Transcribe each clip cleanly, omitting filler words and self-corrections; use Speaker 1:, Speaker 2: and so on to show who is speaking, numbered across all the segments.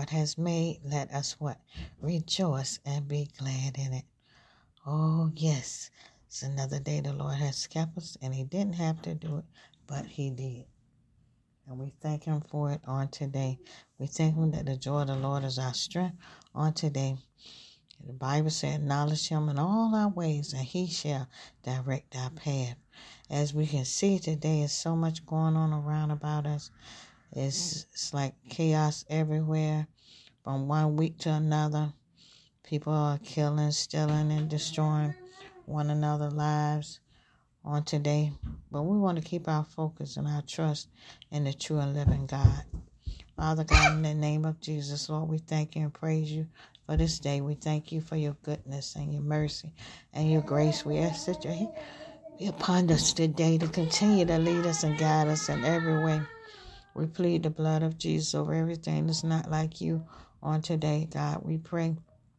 Speaker 1: Lord has made. Let us what? Rejoice and be glad in it. Oh, yes. It's another day the Lord has kept us, and he didn't have to do it, but he did. And we thank him for it on today. We thank him that the joy of the Lord is our strength on today. The Bible said, acknowledge him in all our ways, and he shall direct our path. As we can see today, there's so much going on around about us. It's like chaos everywhere. From one week to another, people are killing, stealing, and destroying one another's lives on today. But we want to keep our focus and our trust in the true and living God. Father God, in the name of Jesus, Lord, we thank you and praise you for this day. We thank you for your goodness and your mercy and your grace. We ask that you be upon us today to continue to lead us and guide us in every way. We plead the blood of Jesus over everything that's not like you on today, God. We pray,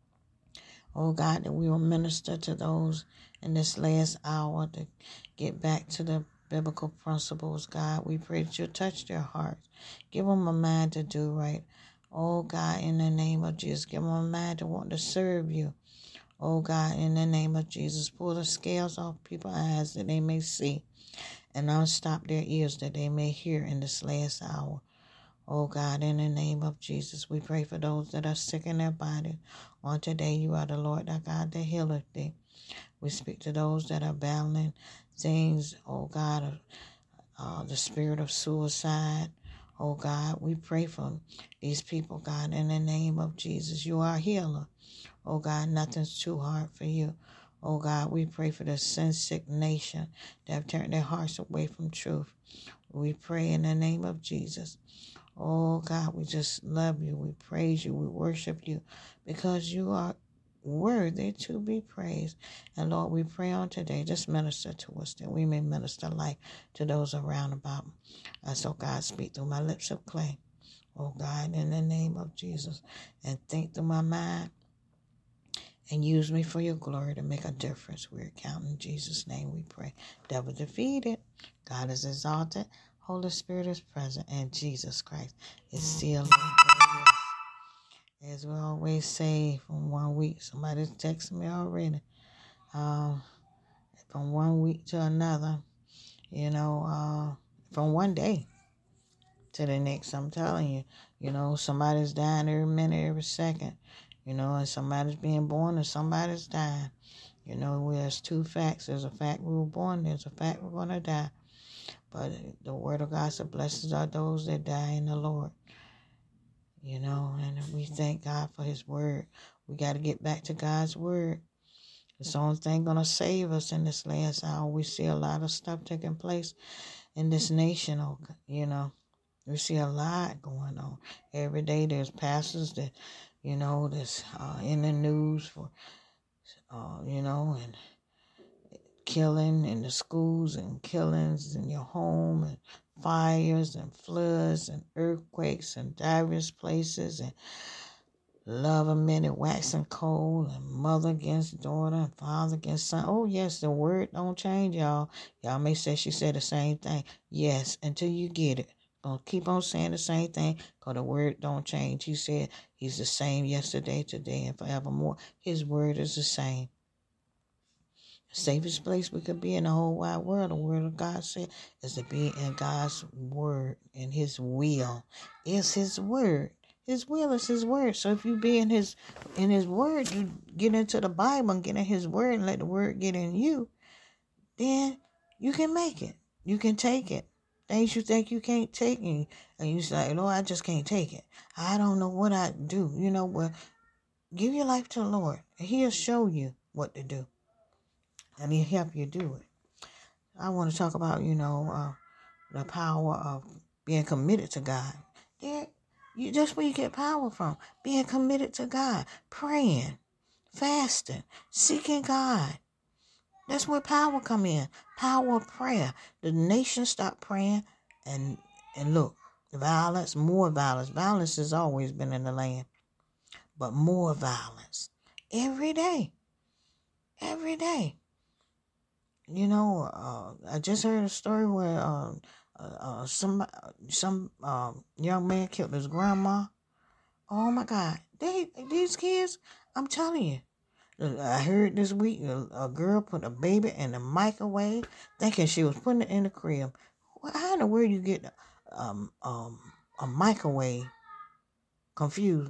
Speaker 1: oh God, that we will minister to those in this last hour to get back to the biblical principles, God. We pray that you'll touch their hearts. Give them a mind to do right. Oh God, in the name of Jesus, give them a mind to want to serve you. Oh God, in the name of Jesus, pull the scales off people's eyes that they may see, and unstop their ears that they may hear in this last hour. Oh God, in the name of Jesus, we pray for those that are sick in their body. On today, you are the Lord, thy God, that healeth thee. We speak to those that are battling things, oh God, the spirit of suicide. Oh God, we pray for these people, God, in the name of Jesus. You are a healer. Oh God, nothing's too hard for you. Oh God, we pray for the sin-sick nation that have turned their hearts away from truth. We pray in the name of Jesus. Oh God, we just love you. We praise you. We worship you because you are worthy to be praised. And Lord, we pray on today, just minister to us that we may minister life to those around about us. Oh God, speak through my lips of clay. Oh God, in the name of Jesus, and think through my mind and use me for your glory to make a difference. We're counting in Jesus' name we pray. Devil defeated. God is exalted. Holy Spirit is present. And Jesus Christ is sealed. As we always say, from 1 week, somebody's texting me already. From 1 week to another, from one day to the next. I'm telling you, somebody's dying every minute, every second. And somebody's being born and somebody's dying. There's two facts. There's a fact we were born. There's a fact we're going to die. But the word of God said, blessed are those that die in the Lord. And we thank God for his word. We got to get back to God's word. It's the only thing going to save us in this last hour. We see a lot of stuff taking place in this nation. We see a lot going on. Every day there's pastors that, that's in the news for, and killing in the schools and killings in your home and fires and floods and earthquakes in diverse places and love a minute waxing cold and mother against daughter and father against son. Oh, yes, the word don't change, y'all. Y'all may say she said the same thing. Yes, until you get it. Gonna keep on saying the same thing because the word don't change. He said he's the same yesterday, today, and forevermore. His word is the same. The safest place we could be in the whole wide world, the word of God said, is to be in God's word, and his will is his word. His will is his word. So if you be in his word, you get into the Bible and get in his word and let the word get in you, then you can make it. You can take it. Things you think you can't take, and you say, Lord, I just can't take it. I don't know what I do. Well, give your life to the Lord, and he'll show you what to do, and he'll help you do it. I want to talk about, the power of being committed to God. That's where you get power from. Being committed to God, praying, fasting, seeking God. That's where power come in. Power of prayer. The nation stopped praying, and look, violence, more violence. Violence has always been in the land, but more violence every day. Every day. I just heard a story where some young man killed his grandma Oh my God. These kids, I'm telling you. I heard this week a girl put a baby in the microwave thinking she was putting it in the crib. Well, how in the world you get a microwave confused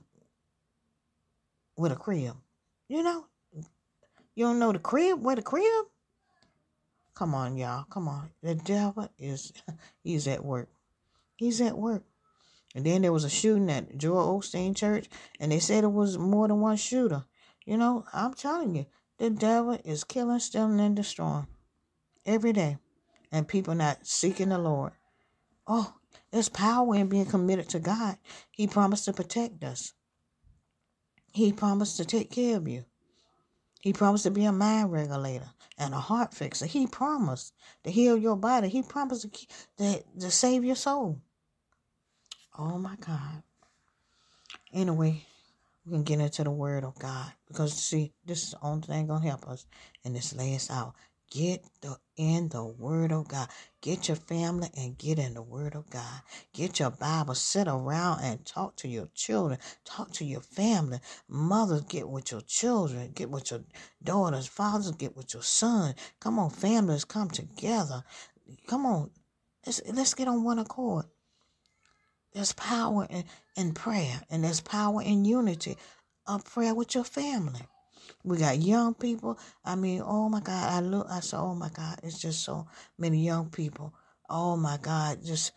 Speaker 1: with a crib? You know? You don't know the crib? Where the crib? Come on, y'all. Come on. The devil he's at work. He's at work. And then there was a shooting at Joel Osteen Church, and they said it was more than one shooter. You know, I'm telling you, the devil is killing, stealing, and destroying every day. And people not seeking the Lord. Oh, there's power in being committed to God. He promised to protect us. He promised to take care of you. He promised to be a mind regulator and a heart fixer. He promised to heal your body. He promised to save your soul. Oh, my God. Anyway, we can get into the word of God. Because, see, this is the only thing going to help us in this last hour. Get in the word of God. Get your family and get in the word of God. Get your Bible. Sit around and talk to your children. Talk to your family. Mothers, get with your children. Get with your daughters. Fathers, get with your son. Come on, families, come together. Come on. Let's get on one accord. There's power in prayer, and there's power in unity of prayer with your family. We got young people. I mean, oh my God, I said, oh my God, it's just so many young people. Oh my God, just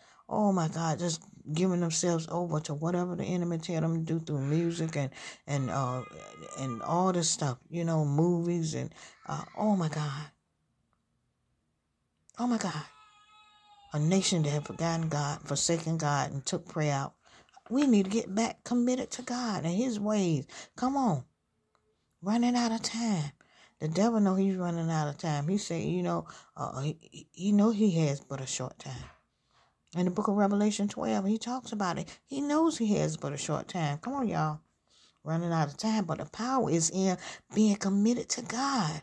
Speaker 1: giving themselves over to whatever the enemy tell them to do through music and all this stuff, you know, movies and oh my God. Oh my God. A nation that had forgotten God, forsaken God, and took prayer out. We need to get back committed to God and his ways. Come on. Running out of time. The devil know he's running out of time. He said, you know, he has but a short time. In the book of Revelation 12, he talks about it. He knows he has but a short time. Come on, y'all. Running out of time. But the power is in being committed to God.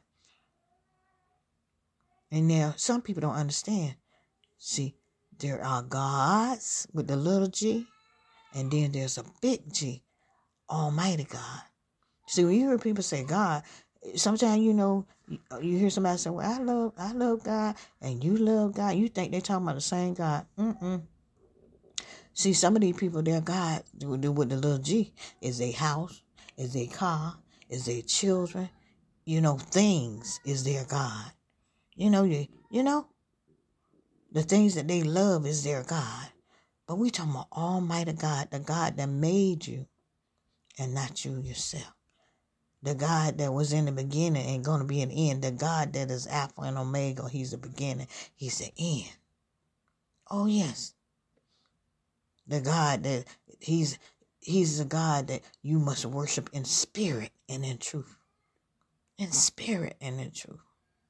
Speaker 1: And now, some people don't understand. See, there are gods with the little g, and then there's a big G, Almighty God. See, when you hear people say God, sometimes, you know, you hear somebody say, well, I love God, and you love God. You think they're talking about the same God. See, some of these people, their God, with the little G, is their house, is their car, is their children, you know, things is their God. You know, the things that they love is their God. But we talking about Almighty God, the God that made you and not you yourself. The God that was in the beginning and going to be an end. The God that is Alpha and Omega. He's the beginning. He's the end. Oh, yes. The God that he's the God that you must worship in spirit and in truth. In spirit and in truth.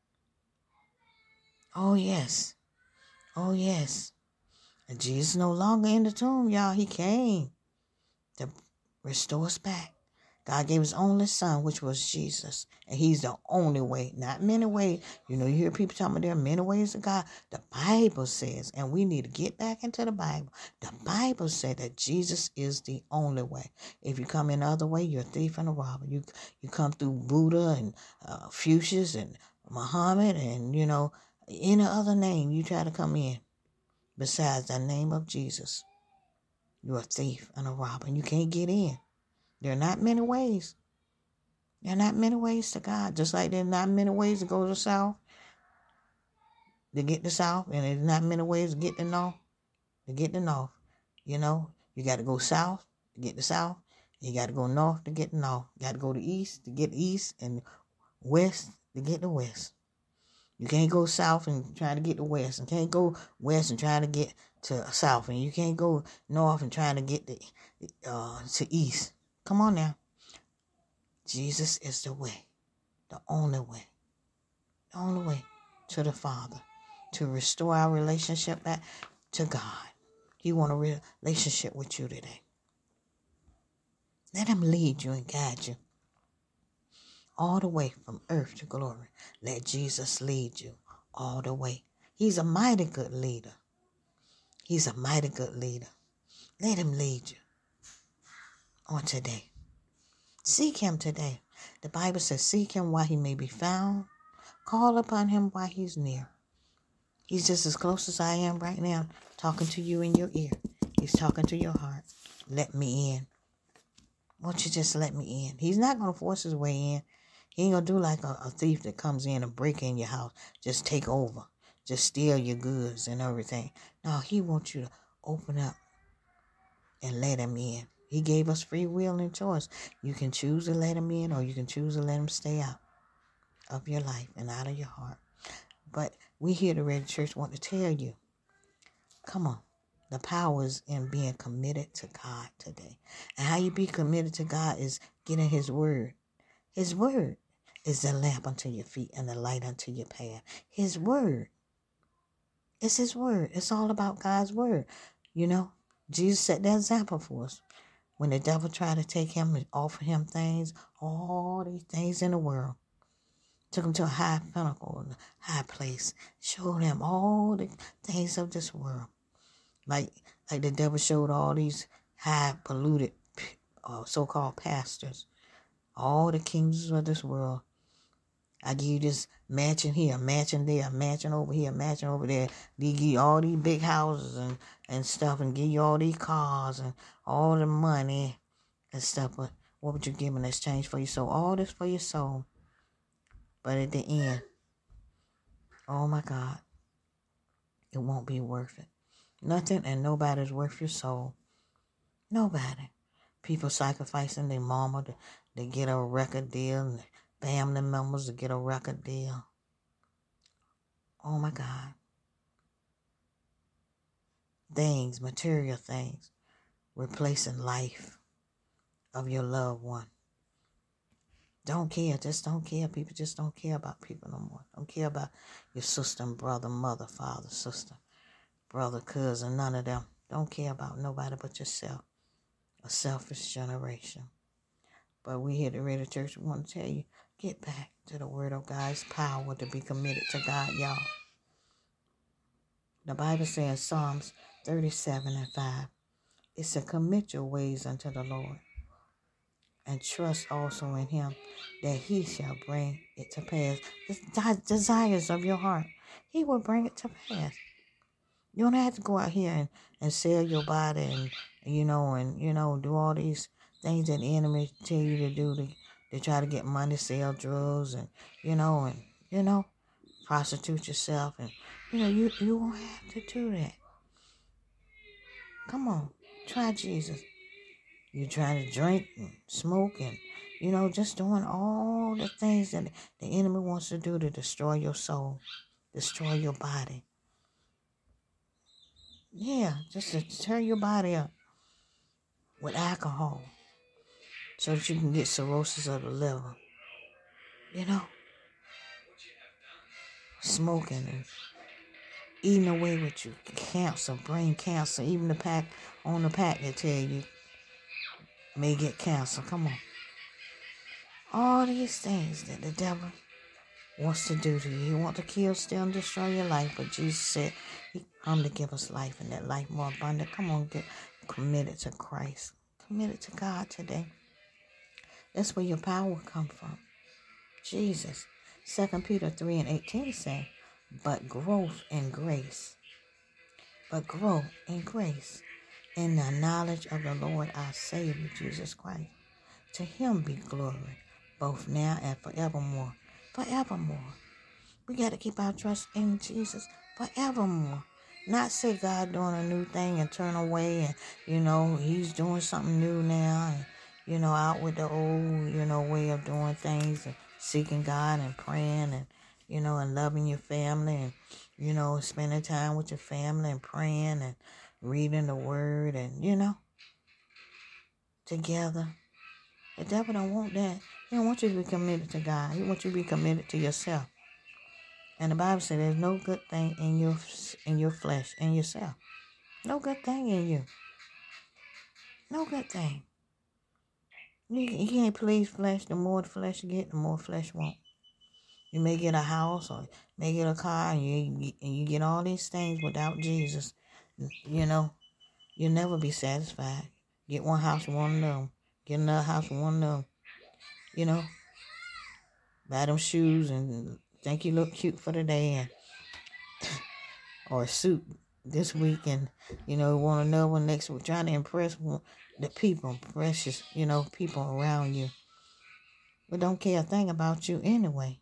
Speaker 1: Oh, yes. Oh, yes. And Jesus no longer in the tomb, y'all. He came to restore us back. God gave his only son, which was Jesus. And he's the only way, not many ways. You know, you hear people talking about there are many ways to God. The Bible says, and we need to get back into the Bible. The Bible said that Jesus is the only way. If you come in the other way, you're a thief and a robber. You come through Buddha and Fuchsias and Muhammad and, you know, any other name you try to come in besides the name of Jesus. You're a thief and a robber, and you can't get in. There are not many ways. There are not many ways to God. Just like there are not many ways to go to the south, to get the south, and there's not many ways to get the north, to get the north. You know, you got to go south to get the south. You got to go north to get the north. You got to go to east to get the east, and west to get the west. You can't go south and try to get the west, and can't go west and try to get to south, and you can't go north and try to get to east. Come on now. Jesus is the way, the only way to the Father, to restore our relationship back to God. He wants a relationship with you today. Let him lead you and guide you all the way from earth to glory. Let Jesus lead you all the way. He's a mighty good leader. He's a mighty good leader. Let him lead you. on today. Seek him today. The Bible says, seek him while he may be found. Call upon him while he's near. He's just as close as I am right now, talking to you in your ear. He's talking to your heart. Let me in. Won't you just let me in? He's not going to force his way in. He ain't going to do like a thief that comes in and break in your house. Just take over. Just steal your goods and everything. No, he wants you to open up and let him in. He gave us free will and choice. You can choose to let him in, or you can choose to let him stay out of your life and out of your heart. But we here at the Ready Church want to tell you, come on. The power is in being committed to God today. And how you be committed to God is getting his word. His word is the lamp unto your feet and the light unto your path. His word. It's his word. It's all about God's word. You know, Jesus set the example for us. When the devil tried to take him and offer him things, all these things in the world, took him to a high pinnacle, a high place, showed him all the things of this world. Like the devil showed all these high polluted so-called pastors, all the kingdoms of this world. I give you this mansion here, mansion there, mansion over here, mansion over there. They give you all these big houses and stuff, and give you all these cars and all the money and stuff. But what would you give in exchange for your soul? All this for your soul. But at the end, oh my God, it won't be worth it. Nothing and nobody's worth your soul. Nobody. People sacrificing their mama to get a record deal, and family members to get a record deal. Oh my God. Things, material things, replacing life of your loved one. Don't care. Just don't care. People just don't care about people no more. Don't care about your sister and brother, mother, father, sister, brother, cousin, none of them. Don't care about nobody but yourself. A selfish generation. But we here at the Ready Church want to tell you, get back to the word of God's power to be committed to God, y'all. The Bible says, Psalms 37:5, it said, commit your ways unto the Lord, and trust also in him, that he shall bring it to pass. The desires of your heart, he will bring it to pass. You don't have to go out here and sell your body and do all these things that the enemy tell you to do to try to get money, sell drugs and prostitute yourself, and you won't have to do that. Come on, try Jesus. You're trying to drink and smoke and just doing all the things that the enemy wants to do to destroy your soul, destroy your body. Yeah, just to tear your body up with alcohol so that you can get cirrhosis of the liver. Smoking and eating away with you, cancer, brain cancer. Even the pack they tell you may get cancer. Come on. All these things that the devil wants to do to you. He wants to kill, steal, and destroy your life. But Jesus said he come to give us life, and that life more abundant. Come on, get committed to Christ. Committed to God today. That's where your power comes from. Jesus. 2 Peter 3:18 say, but growth in grace. But grow in grace, in the knowledge of the Lord our Savior, Jesus Christ. To him be glory, both now and forevermore. Forevermore. We got to keep our trust in Jesus forevermore. Not say God doing a new thing and turn away and, he's doing something new now and, out with the old, way of doing things and seeking God and praying and, and loving your family and, spending time with your family and praying and reading the word and, together. The devil don't want that. He don't want you to be committed to God. He wants you to be committed to yourself. And the Bible says there's no good thing in your flesh, in yourself. No good thing in you. No good thing. You can't please flesh. The more the flesh you get, the more flesh want. You may get a house or may get a car and you get all these things without Jesus. You'll never be satisfied. Get one house, you want another. get another house with one of them, you know, buy them shoes and think you look cute for the day, and or a suit this week, and want another one next week, trying to impress the people, precious, people around you, but don't care a thing about you anyway.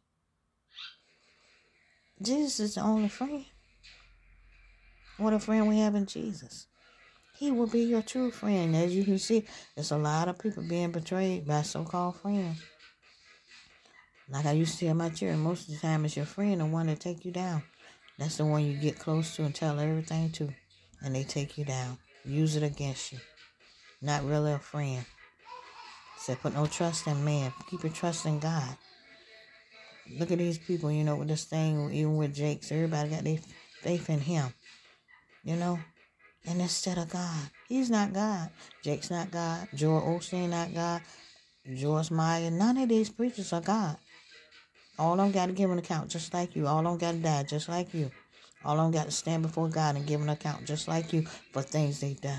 Speaker 1: Jesus is the only friend. What a friend we have in Jesus. He will be your true friend. As you can see, there's a lot of people being betrayed by so-called friends. Like I used to tell my children, most of the time it's your friend, the one that take you down. That's the one you get close to and tell everything to, and they take you down, use it against you. Not really a friend. Said put no trust in man. Keep your trust in God. Look at these people, with this thing, even with Jakes, everybody got their faith in him, and instead of God. He's not God. Jake's not God. Joel Osteen not God. Joyce Meyer. None of these preachers are God. All of them got to give an account just like you. All of them got to die just like you. All of them got to stand before God and give an account just like you for things they've done.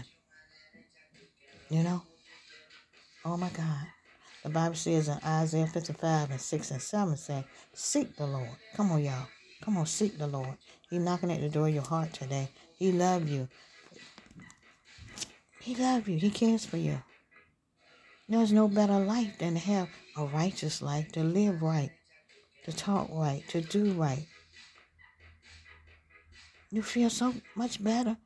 Speaker 1: Oh my God. The Bible says in Isaiah 55 and 6 and 7 saying, seek the Lord. Come on, y'all. Come on, seek the Lord. He's knocking at the door of your heart today. He loves you. He loves you. He cares for you. There's no better life than to have a righteous life, to live right, to talk right, to do right. You feel so much better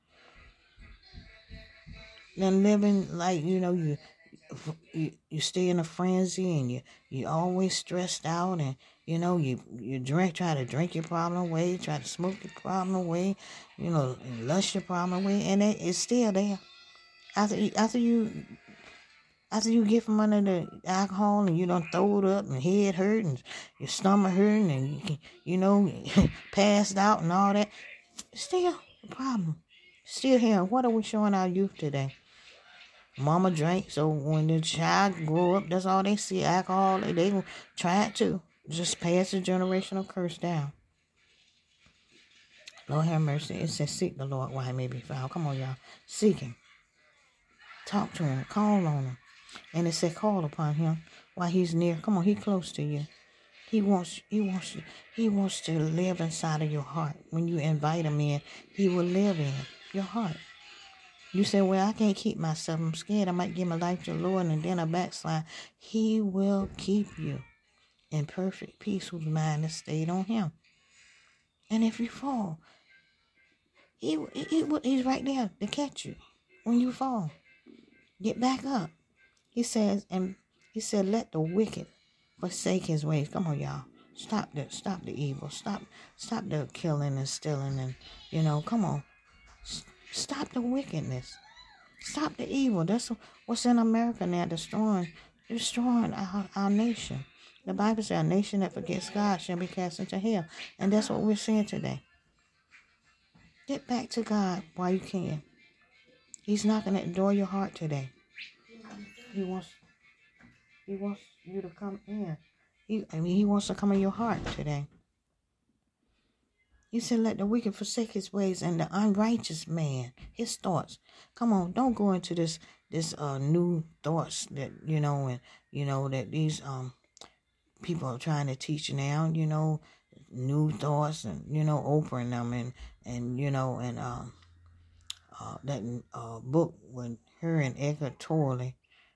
Speaker 1: than living like, you stay in a frenzy, and you always stressed out, and you try to drink your problem away, try to smoke your problem away, and lust your problem away, and it's still there. After you get from under the alcohol, and you don't throw it up, and head hurt, and your stomach hurting, and you passed out and all that, still a problem. Still here. What are we showing our youth today? Mama drank, so when the child grow up, that's all they see, alcohol. They gonna try it too. Just pass the generational curse down. Lord have mercy. It says, seek the Lord while he may be found. Come on, y'all. Seek him. Talk to him. Call on him. And it said, call upon him while he's near. Come on, he's close to you. He wants to live inside of your heart. When you invite him in, he will live in your heart. You say, well, I can't keep myself. I'm scared I might give my life to the Lord and then I backslide. He will keep you in perfect peace whose mind is stayed on him. And if you fall, he's right there to catch you when you fall. Get back up. He said, let the wicked forsake his ways. Come on, y'all. Stop the evil. Stop the killing and stealing, and come on. Stop the wickedness. Stop the evil. That's what's in America now, destroying our nation. The Bible says a nation that forgets God shall be cast into hell. And that's what we're seeing today. Get back to God while you can. He's knocking at the door of your heart today. He wants you to come in. He wants to come in your heart today. He said, let the wicked forsake his ways and the unrighteous man, his thoughts. Come on, don't go into this new thoughts that, that these people are trying to teach now, new thoughts, and, opening them, and that book with her and Eckhart Tolle,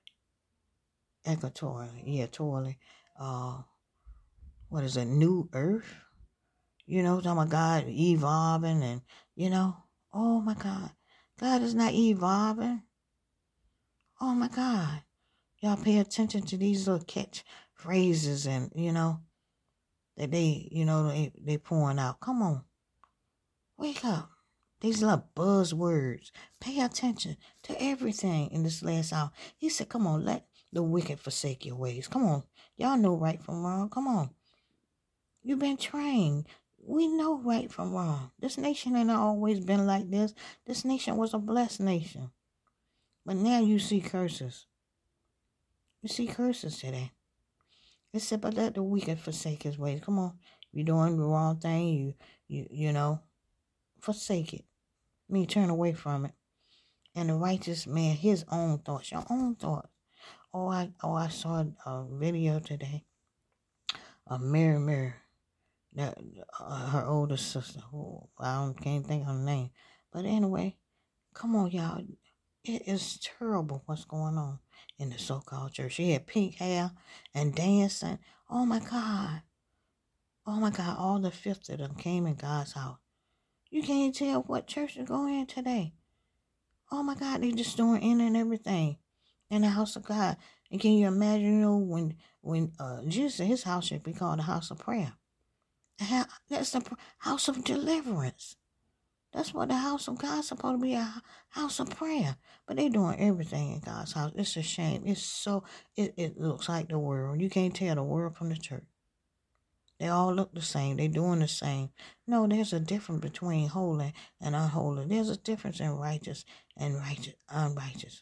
Speaker 1: what is it, New Earth? Talking about God evolving, and, oh my God. God is not evolving. Oh my God. Y'all pay attention to these little catch phrases and, that they pouring out. Come on. Wake up. These little buzzwords. Pay attention to everything in this last hour. He said, come on, let the wicked forsake your ways. Come on. Y'all know right from wrong. Come on. You've been trained. We know right from wrong. This nation ain't always been like this. This nation was a blessed nation. But now you see curses. You see curses today. It said, but let the wicked forsake his ways. Come on. You're doing the wrong thing. You forsake it. Turn away from it. And the righteous man, his own thoughts, your own thoughts. I saw a video today of Mary, that her older sister, who can't think of her name. But anyway, come on, y'all. It is terrible what's going on in the so-called church. She had pink hair and dancing. Oh my God. Oh my God. All the fifth of them came in God's house. You can't tell what church to go in today. Oh my God. They just doing in and everything in the house of God. And can you imagine, when Jesus said his house should be called a house of prayer. That's the house of deliverance. That's what the house of God's supposed to be, a house of prayer. But they doing everything in God's house. It's a shame. It looks like the world. You can't tell the world from the church. They all look the same. They doing the same. No, there's a difference between holy and unholy. There's a difference in righteous and unrighteous.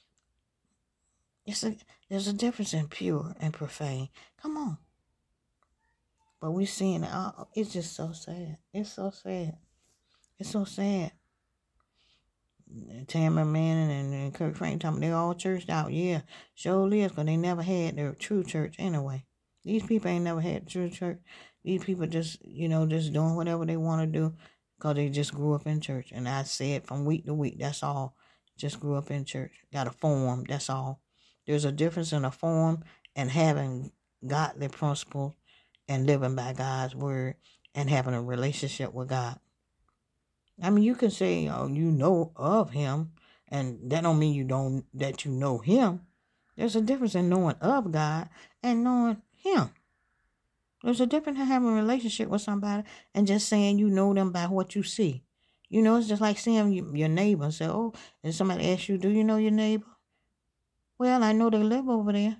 Speaker 1: There's a difference in pure and profane. Come on. But we're seeing it. It's just so sad. It's so sad. It's so sad. Tamara Manning and Kirk Franklin, they all churched out. Yeah, sure is, because they never had their true church anyway. These people ain't never had true church. These people just doing whatever they want to do because they just grew up in church. And I say it from week to week. That's all. Just grew up in church. Got a form. That's all. There's a difference in a form and having godly principles and living by God's word and having a relationship with God. I mean, you can say, oh, you know of him, and that don't mean that you know him. There's a difference in knowing of God and knowing him. There's a difference in having a relationship with somebody and just saying you know them by what you see. It's just like seeing your neighbor and say, oh, and somebody asks you, do you know your neighbor? Well, I know they live over there.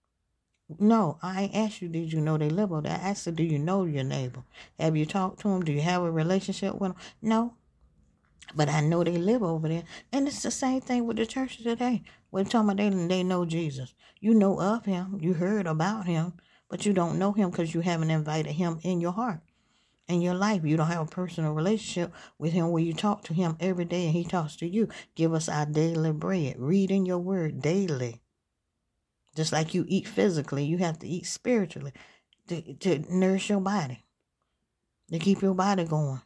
Speaker 1: No, I ain't asked you, did you know they live over there? I asked you, do you know your neighbor? Have you talked to them? Do you have a relationship with them? No. But I know they live over there. And it's the same thing with the church today. We're talking about they know Jesus. You know of him. You heard about him. But you don't know him because you haven't invited him in your heart. In your life. You don't have a personal relationship with him where you talk to him every day and he talks to you. Give us our daily bread. Read in your word daily. Just like you eat physically, you have to eat spiritually to nourish your body. To keep your body going.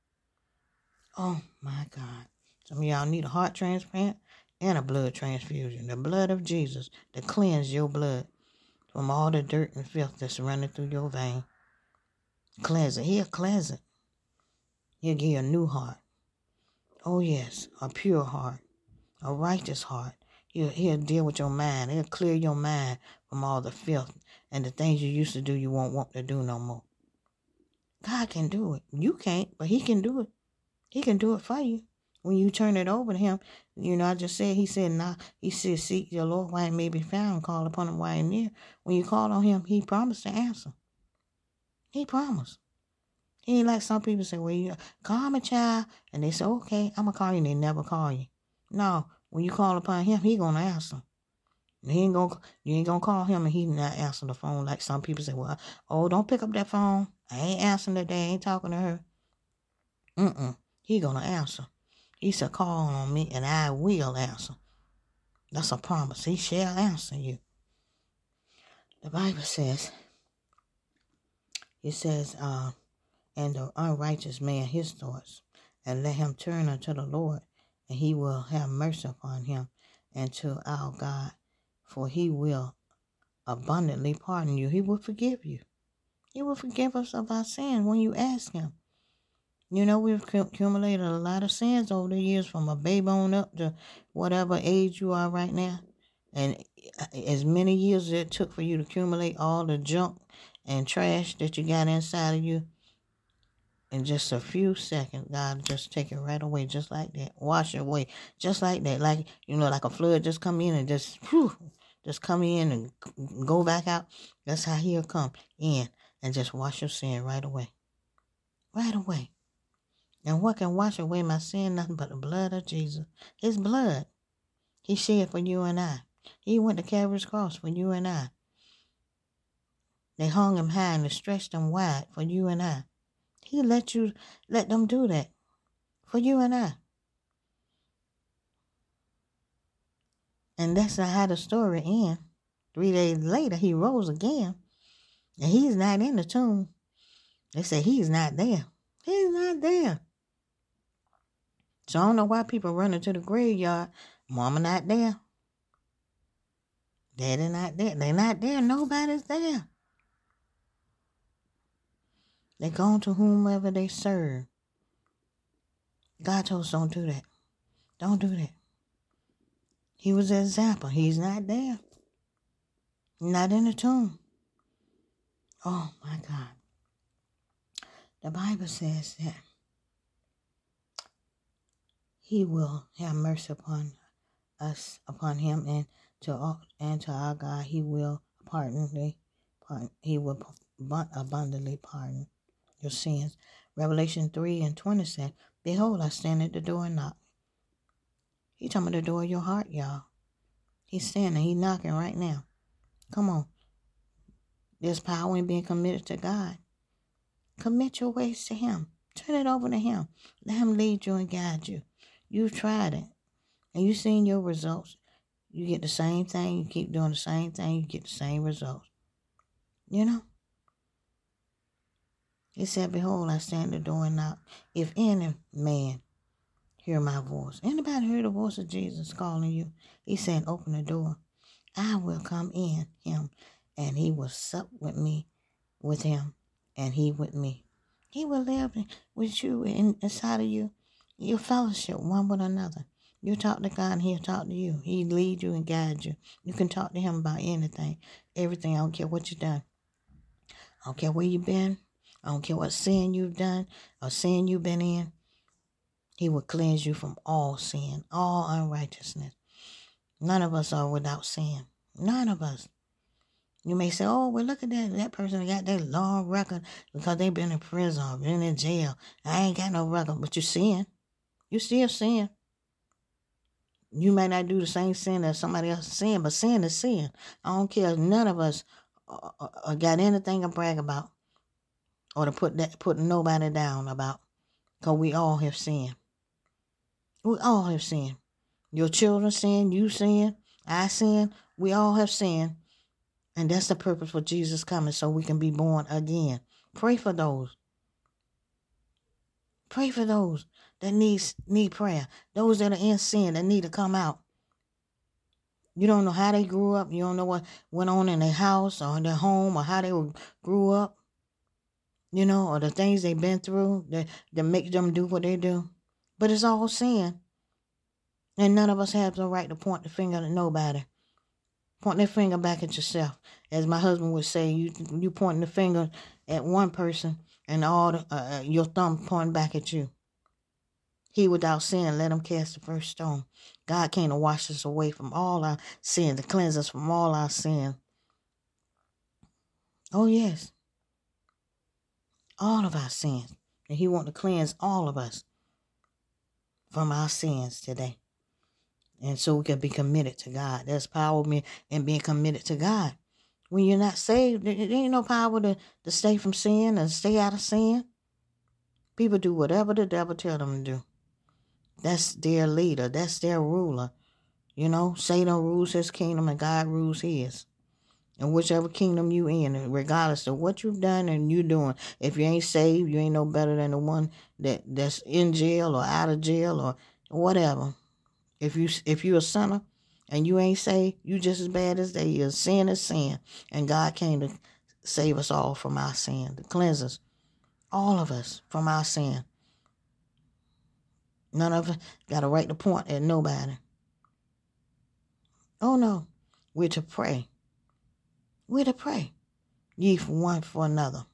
Speaker 1: Oh, my God. Some of y'all need a heart transplant and a blood transfusion. The blood of Jesus to cleanse your blood from all the dirt and filth that's running through your vein. Cleanse it. He'll cleanse it. He'll give you a new heart. Oh, yes, a pure heart, a righteous heart. He'll deal with your mind. He'll clear your mind from all the filth and the things you used to do you won't want to do no more. God can do it. You can't, but he can do it. He can do it for you. When you turn it over to him, I just said, he said, seek your Lord while he may be found, call upon him while he near. When you call on him, he promised to answer. He promised. He ain't like some people say, well, you call me, child, and they say, okay, I'm going to call you, and they never call you. No, when you call upon him, he going to answer. You ain't gonna call him and he not answer the phone like some people say, well, oh, don't pick up that phone. I ain't answering today. I ain't talking to her. He gonna answer. He said, call on me and I will answer. That's a promise. He shall answer you. The Bible says, and the unrighteous man his thoughts, and let him turn unto the Lord, and he will have mercy upon him and to our God, for he will abundantly pardon you. He will forgive you. He will forgive us of our sins when you ask him. We've accumulated a lot of sins over the years from a baby on up to whatever age you are right now. And as many years as it took for you to accumulate all the junk and trash that you got inside of you, in just a few seconds, God will just take it right away, just like that. Wash it away, just like that. Like, like a flood just come in and just come in and go back out. That's how he'll come in and just wash your sin right away. Right away. And what can wash away my sin? Nothing but the blood of Jesus. His blood. He shed for you and I. He went to Calvary's cross for you and I. They hung him high and they stretched him wide for you and I. He let them do that for you and I. And that's how the story ends. 3 days later, he rose again. And he's not in the tomb. They say he's not there. He's not there. So I don't know why people run into the graveyard. Mama not there. Daddy not there. They not there. Nobody's there. They gone to whomever they serve. God told us don't do that. Don't do that. He was an example. He's not there. Not in the tomb. Oh, my God. The Bible says that he will have mercy upon us, upon him, and to our God he will he will abundantly pardon your sins. Revelation 3:20 said, behold, I stand at the door and knock. He talking about the door of your heart, y'all. He's standing, he's knocking right now. Come on. There's power in being committed to God. Commit your ways to him. Turn it over to him. Let him lead you and guide you. You've tried it. And you've seen your results. You get the same thing. You keep doing the same thing. You get the same results. You know? He said, behold, I stand at the door and knock. If any man hear my voice. Anybody hear the voice of Jesus calling you? He's saying, open the door. I will come in him. And he will sup with me, with him, and he with me. He will live with you inside of you. Your fellowship one with another. You talk to God and he'll talk to you. He lead you and guide you. You can talk to him about anything. Everything. I don't care what you've done. I don't care where you've been. I don't care what sin you've done or sin you've been in. He will cleanse you from all sin, all unrighteousness. None of us are without sin. None of us. You may say, oh, well, look at that. That person got that long record because they've been in prison or been in jail. I ain't got no record, but you sin. You still sin. You may not do the same sin as somebody else sin, but sin is sin. I don't care if none of us got anything to brag about or to put nobody down about, because we all have sinned. We all have sinned. Your children sin, you sin, I sin. We all have sinned. And that's the purpose for Jesus coming, so we can be born again. Pray for those. Pray for those that need prayer. Those that are in sin that need to come out. You don't know how they grew up. You don't know what went on in their house or in their home or how they grew up. You know, or the things they've been through that make them do what they do. But it's all sin. And none of us have the right to point the finger at nobody. Point that finger back at yourself. As my husband would say, you pointing the finger at one person and all your thumb pointing back at you. He without sin, let him cast the first stone. God came to wash us away from all our sin, to cleanse us from all our sin. Oh, yes. All of our sins. And he wants to cleanse all of us from our sins today. And so we can be committed to God. There's power in being committed to God. When you're not saved, there ain't no power to stay from sin and stay out of sin. People do whatever the devil tell them to do. That's their leader. That's their ruler. You know, Satan rules his kingdom and God rules his. And whichever kingdom you in, regardless of what you've done and you're doing, if you ain't saved, you ain't no better than the one that's in jail or out of jail or whatever. If you're a sinner and you ain't saved, you just as bad as they is. Sin is sin. And God came to save us all from our sin, to cleanse us, all of us, from our sin. None of us got a right to point at nobody. Oh, no. We're to pray. We're to pray. Ye for one for another.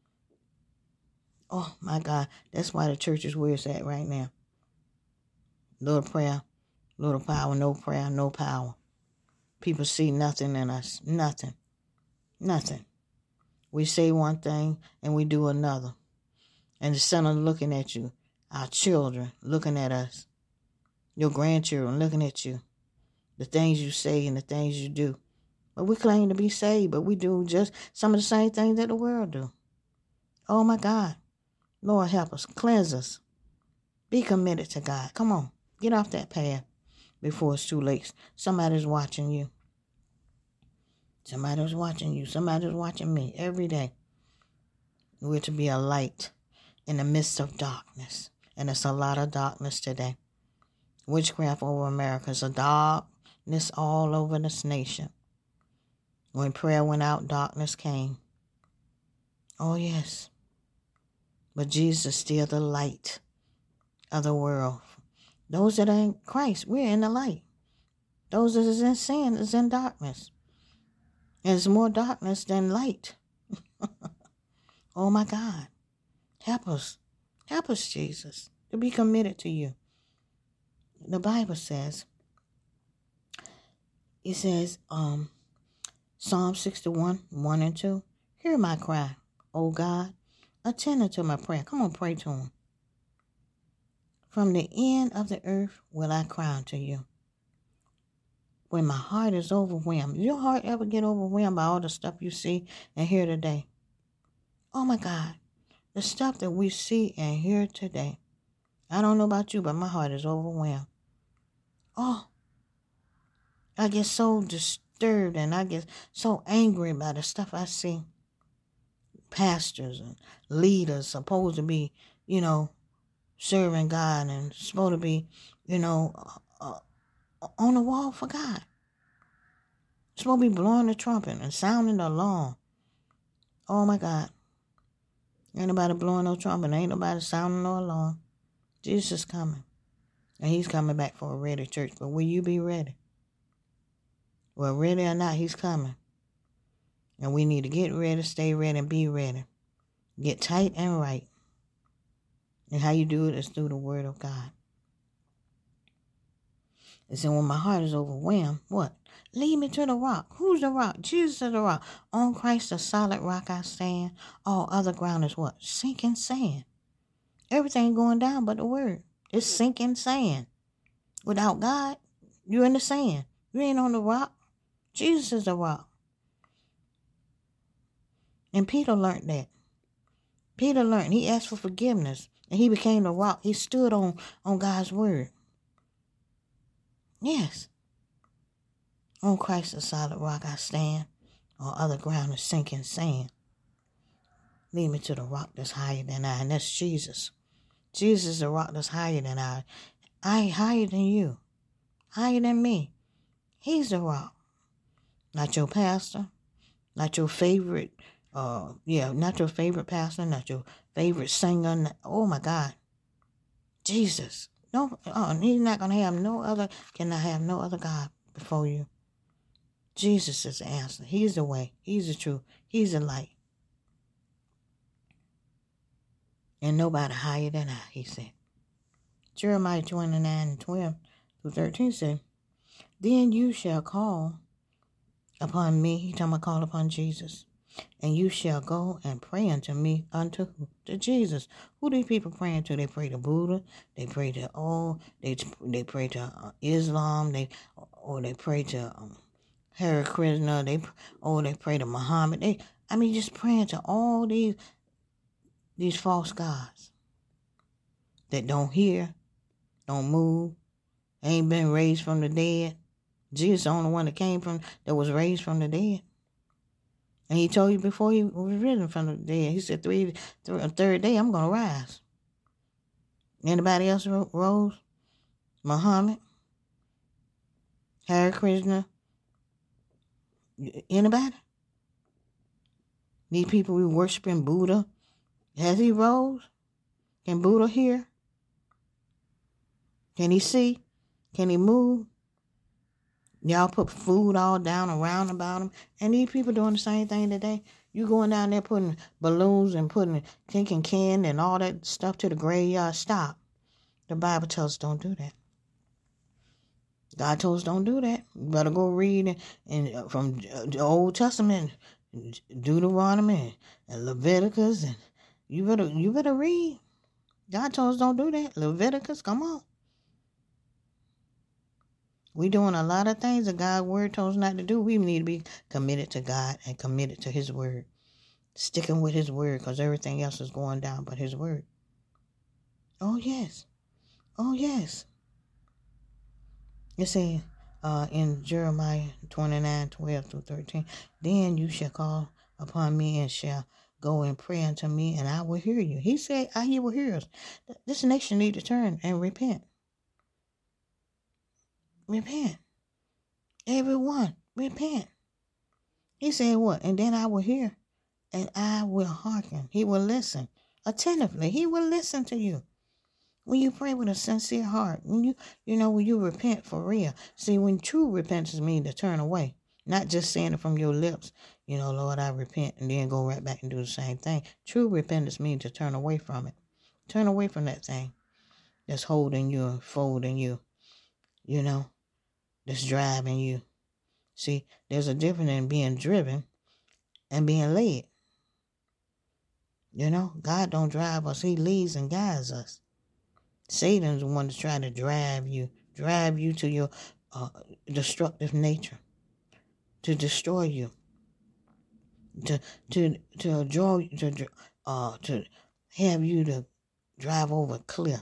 Speaker 1: Oh, my God. That's why the church is where it's at right now. Little prayer. Little power, no prayer, no power. People see nothing in us. Nothing. Nothing. We say one thing and we do another. And the sinner looking at you. Our children looking at us. Your grandchildren looking at you. The things you say and the things you do. But we claim to be saved, but we do just some of the same things that the world do. Oh, my God. Lord, help us. Cleanse us. Be committed to God. Come on. Get off that path before it's too late. Somebody's watching you. Somebody's watching you. Somebody's watching me every day. We're to be a light in the midst of darkness. And it's a lot of darkness today. Witchcraft over America. It's a darkness all over this nation. When prayer went out, darkness came. Oh, yes. But Jesus is still the light of the world. Those that are in Christ, we're in the light. Those that is in sin is in darkness. And it's more darkness than light. Oh, my God. Help us. Help us, Jesus, to be committed to you. The Bible says, it says, Psalm 61, 1 and 2, hear my cry, O God, attend unto my prayer. Come on, pray to him. From the end of the earth will I cry unto you. When my heart is overwhelmed. Does your heart ever get overwhelmed by all the stuff you see and hear today? Oh, my God. The stuff that we see and hear today. I don't know about you, but my heart is overwhelmed. Oh, I get so disturbed and I get so angry by the stuff I see. Pastors and leaders supposed to be, serving God and supposed to be, on the wall for God. Supposed to be blowing the trumpet and sounding the alarm. Oh, my God. Ain't nobody blowing no trumpet. Ain't nobody sounding no alarm. Jesus is coming. And he's coming back for a ready church. But will you be ready? Well, ready or not, he's coming. And we need to get ready, stay ready, and be ready. Get tight and right. And how you do it is through the word of God. And so when my heart is overwhelmed, what? Lead me to the rock. Who's the rock? Jesus is the rock. On Christ, the solid rock I stand. All other ground is what? Sinking sand. Everything going down but the word. It's sinking sand. Without God, you're in the sand. You ain't on the rock. Jesus is the rock. And Peter learned that. Peter learned. He asked for forgiveness. And he became the rock. He stood on God's word. Yes. On Christ, the solid rock I stand. All other ground is sinking sand. Lead me to the rock that's higher than I. And that's Jesus. Jesus is the rock that's higher than I. Higher than you. Higher than me. He's the rock. Not your pastor. Not your favorite. Not your favorite pastor. Not your favorite singer. Oh, my God. Jesus. No, he's not going to have no other, cannot have no other God before you. Jesus is the answer. He's the way. He's the truth. He's the light. And nobody higher than I, he said. Jeremiah 29:12-13 said, then you shall call upon me. He talking about call upon Jesus. And you shall go and pray unto me, unto who? To Jesus. Who these people praying to? They pray to Buddha. They pray to they pray to Islam. They pray to Hare Krishna. They pray to Muhammad. Just praying to all these false gods that don't hear, don't move, ain't been raised from the dead. Jesus is the only one that was raised from the dead. And he told you before he was risen from the dead. He said, third day, I'm going to rise. Anybody else rose? Muhammad? Hare Krishna? Anybody? These people we worshiping Buddha. Has he rose? Can Buddha hear? Can he see? Can he move? Y'all put food all down around about them. And these people doing the same thing today. You going down there putting balloons and taking candy and all that stuff to the graveyard. Stop. The Bible tells us don't do that. God told us don't do that. You better go read from the Old Testament, Deuteronomy and Leviticus. And you better read. God told us don't do that. Leviticus, come on. We doing a lot of things that God's word told us not to do. We need to be committed to God and committed to his word. Sticking with his word because everything else is going down but his word. Oh, yes. Oh, yes. It says, in Jeremiah 29:12-13. Then you shall call upon me and shall go and pray unto me, and I will hear you. He said, he will hear us. This nation need to turn and repent. Repent. Everyone, repent. He said what? And then I will hear, and I will hearken. He will listen attentively. He will listen to you. When you pray with a sincere heart, when you repent for real. See, when true repentance means to turn away, not just saying it from your lips, Lord, I repent, and then go right back and do the same thing. True repentance means to turn away from it. Turn away from that thing that's holding you and folding you, that's driving you. See, there's a difference in being driven and being led. God don't drive us. He leads and guides us. Satan's the one to try to drive you to your destructive nature, to destroy you, to draw, to have you to drive over a cliff,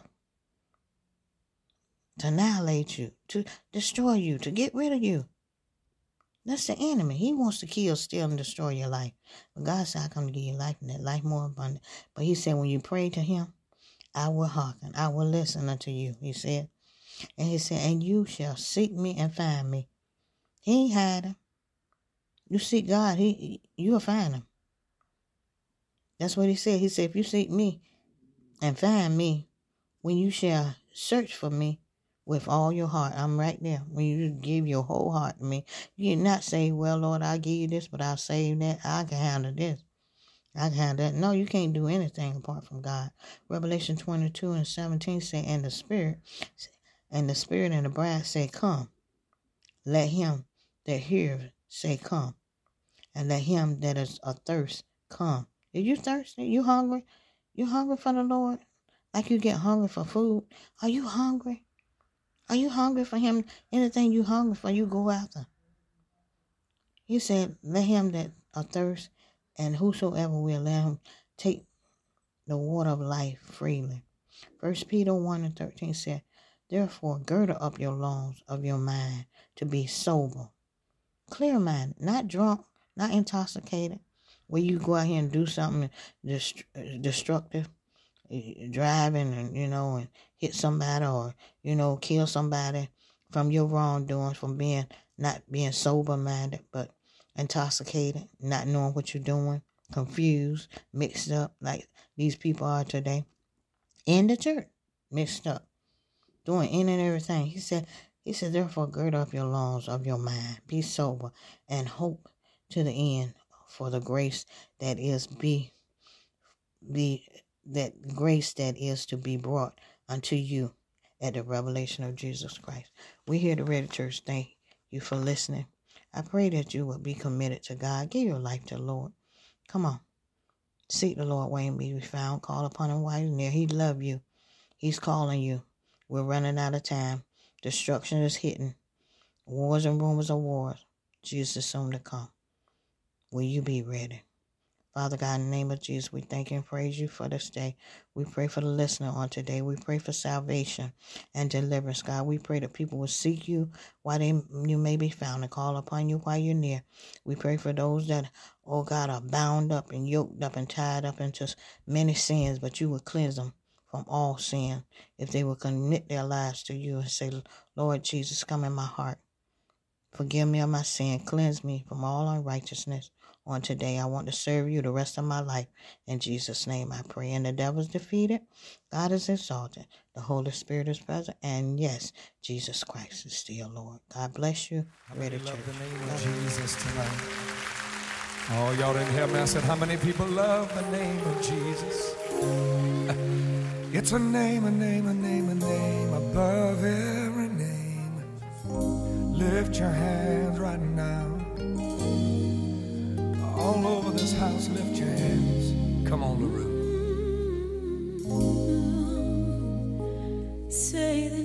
Speaker 1: to annihilate you, to destroy you, to get rid of you. That's the enemy. He wants to kill, steal, and destroy your life. But God said, I come to give you life, and that life more abundant. But he said, when you pray to him, I will hearken. I will listen unto you, he said. And he said, and you shall seek me and find me. He ain't hiding. You seek God, you'll find him. That's what he said. He said, if you seek me and find me, when you shall search for me with all your heart, I'm right there. When you give your whole heart to me, you not say, well, Lord, I'll give you this, but I'll save that. I can handle this. I can handle that. No, you can't do anything apart from God. Revelation 22:17 say, and the Spirit and the bride say, come. Let him that heareth say, come. And let him that is athirst come. Are you thirsty? You hungry? You hungry for the Lord? Like you get hungry for food? Are you hungry? Are you hungry for him? Anything you hungry for, you go after. He said, let him that athirst, and whosoever will, let him take the water of life freely. 1 Peter 1:13 said, therefore gird up your loins of your mind to be sober, clear-minded, not drunk, not intoxicated, where you go out here and do something destructive, driving and hit somebody or kill somebody from your wrongdoings, from not being sober minded, but intoxicated, not knowing what you're doing, confused, mixed up like these people are today in the church, mixed up, doing any and everything. He said therefore gird up your loins of your mind, be sober, and hope to the end for the grace that is that grace that is to be brought unto you at the revelation of Jesus Christ. We here at the Ready Church thank you for listening. I pray that you will be committed to God. Give your life to the Lord. Come on. Seek the Lord while he may be found. Call upon him while he's near. He loves you. He's calling you. We're running out of time. Destruction is hitting. Wars and rumors of wars. Jesus is soon to come. Will you be ready? Father God, in the name of Jesus, we thank you and praise you for this day. We pray for the listener on today. We pray for salvation and deliverance, God. We pray that people will seek you while you may be found and call upon you while you're near. We pray for those that, oh God, are bound up and yoked up and tied up into many sins, but you will cleanse them from all sin if they will commit their lives to you and say, Lord Jesus, come in my heart. Forgive me of my sin. Cleanse me from all unrighteousness. On today, I want to serve you the rest of my life. In Jesus' name I pray. And the devil's defeated. God is exalted. The Holy Spirit is present. And yes, Jesus Christ is still Lord. God bless you. Ready to
Speaker 2: love the name of Jesus tonight. Oh, y'all didn't hear me. I said, how many people love the name of Jesus? It's a name above every name. Lift your hands right now. All over this house, lift your hands. Come on, LaRue.
Speaker 3: Say the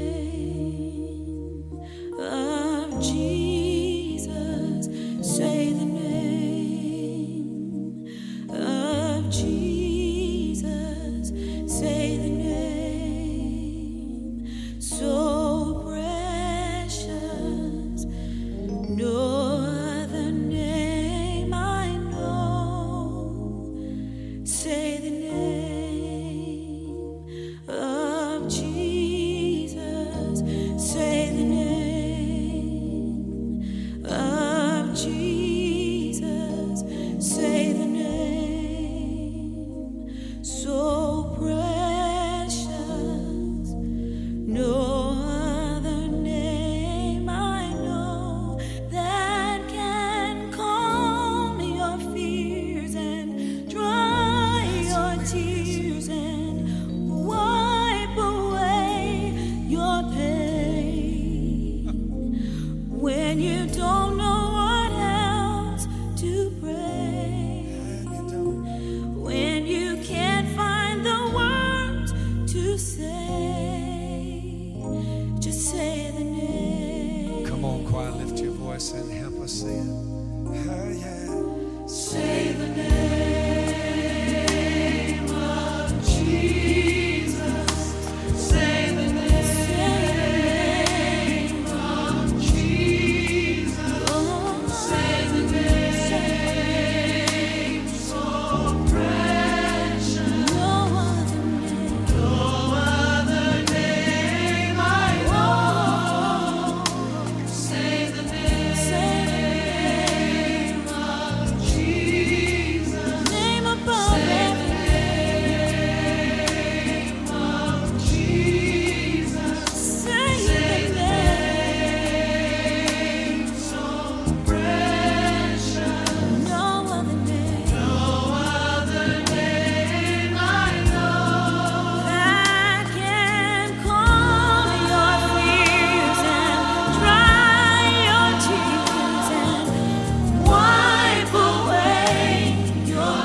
Speaker 3: name of Jesus. Say the name of Jesus. Say the name so precious. the name of Jesus. Say the name of Jesus. Say the name so precious. No other name I know that can calm your fears and dry your tears and wipe away your pain when you don't know what else to pray, when you can't find the words to say. Just say the name.
Speaker 2: Come on, choir, lift your voice and help us say it. Yeah.
Speaker 3: Say the name of Jesus. Say the name of Jesus. Say the name so precious. No other name I know. Say the name of Jesus. Name above every name of Jesus. Say the name so precious. No other name I know that can calm your fears and dry your tears and wipe away your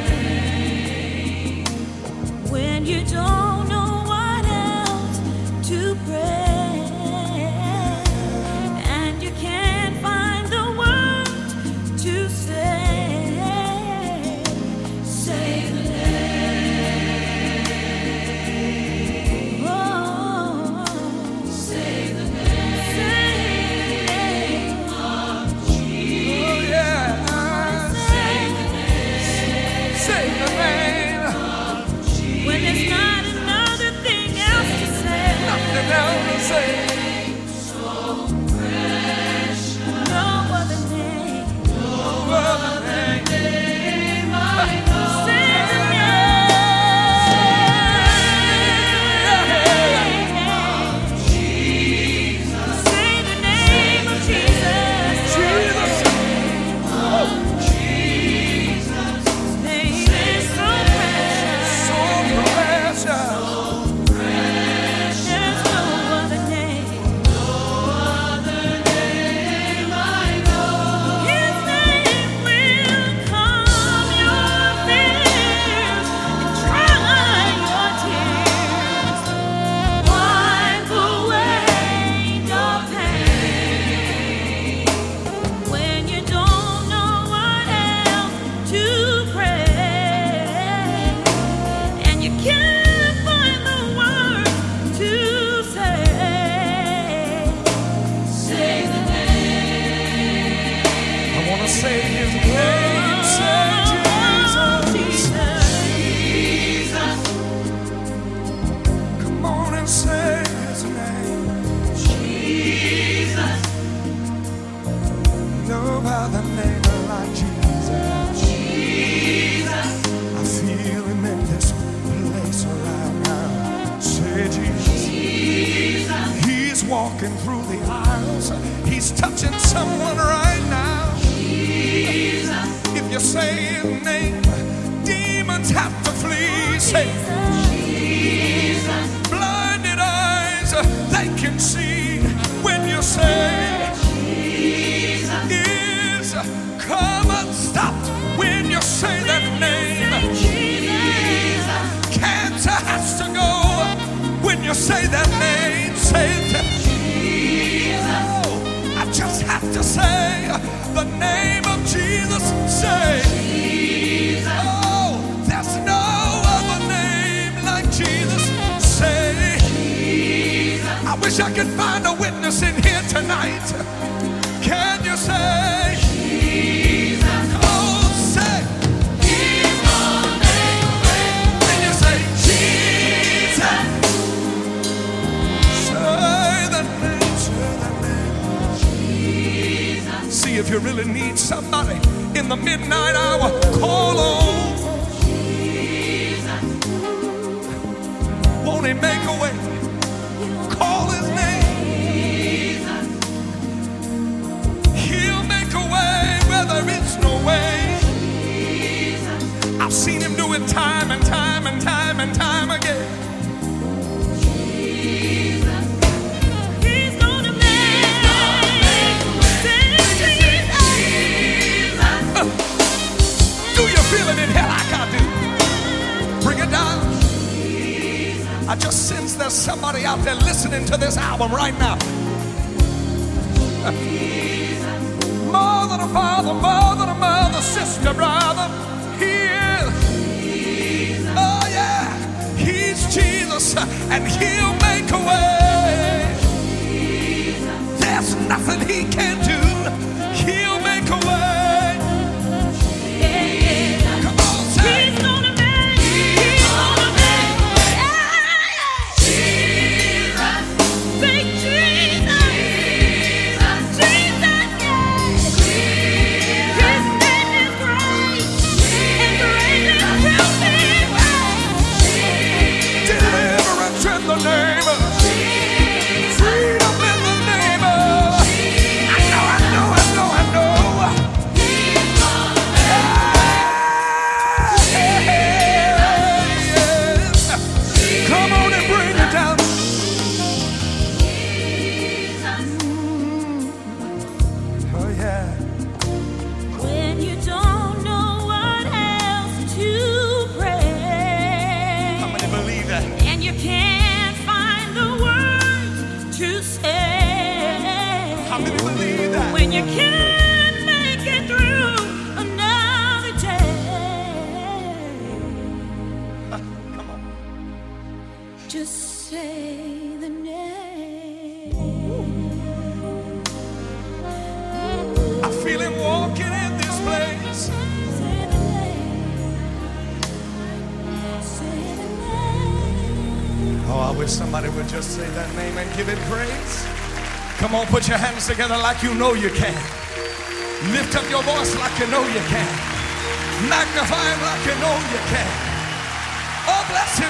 Speaker 3: pain when you don't know what else to pray and you can't find the words to say. Say the name. Oh, say the name of Jesus.
Speaker 2: Oh, yeah.
Speaker 3: Say the
Speaker 2: Say the name.
Speaker 3: when there's not another thing else to say.
Speaker 2: Nothing else to say.
Speaker 3: No other name.
Speaker 2: No other name.
Speaker 3: Say the name. Say the name of Jesus.
Speaker 2: Jesus.
Speaker 3: Name is so precious.
Speaker 2: So precious.
Speaker 3: There's no other name. His name will calm your fears and dry your tears, wipe away your pain when you don't know what else to pray and you can't find the words to say. Say the name.
Speaker 2: I want to say his name. Say Jesus. Come on and say his name.
Speaker 3: Jesus.
Speaker 2: No other name like Jesus. I feel him in this place right now. Say Jesus. He's walking through the aisles. He's touching someone right now. If you say his name, demons have to flee. Say blinded eyes, they can see when you say is come unstopped when you say that name. Cancer has to go when you say that name. Say it. Oh, I just have to say the name of Jesus. Say, oh, there's no other name like Jesus. Say, I wish I could find a witness in here tonight. Can you say, oh, say, He's my name. somebody in the midnight hour, call on Jesus. Won't he make a way? Call his name. He'll make a way where there is no way. I've seen him do it time and time and time and time again.
Speaker 3: He's gonna make
Speaker 2: Do you feel it in here like I do? Bring it down. I just sense there's somebody out there listening to this album right now. More than a father, more than a mother, sister, brother. He is. Oh yeah, he's Jesus, and he'll make a way. There's nothing he can't do. He'll make a way. Come on, say.
Speaker 3: He's gonna make. He's gonna make. Jesus, big Jesus, Jesus, yeah. His name is great, and greatly to be praised.
Speaker 2: Deliverance in the name of freedom in the name of. I know. Yes. Come on and bring it down. Oh yeah.
Speaker 3: When you don't know what else to pray,
Speaker 2: How many believe that?
Speaker 3: and you can't find the words to say,
Speaker 2: How many believe that?
Speaker 3: when you can't make it through another day,
Speaker 2: Come on.
Speaker 3: just say the name.
Speaker 2: I feel him walking in this place.
Speaker 3: Say the name. Say the name.
Speaker 2: Oh, I wish somebody would just say that name and give it praise. Come on, put your hands together like you know you can. Lift up your voice like you know you can. Magnify him like you know you can. Oh, bless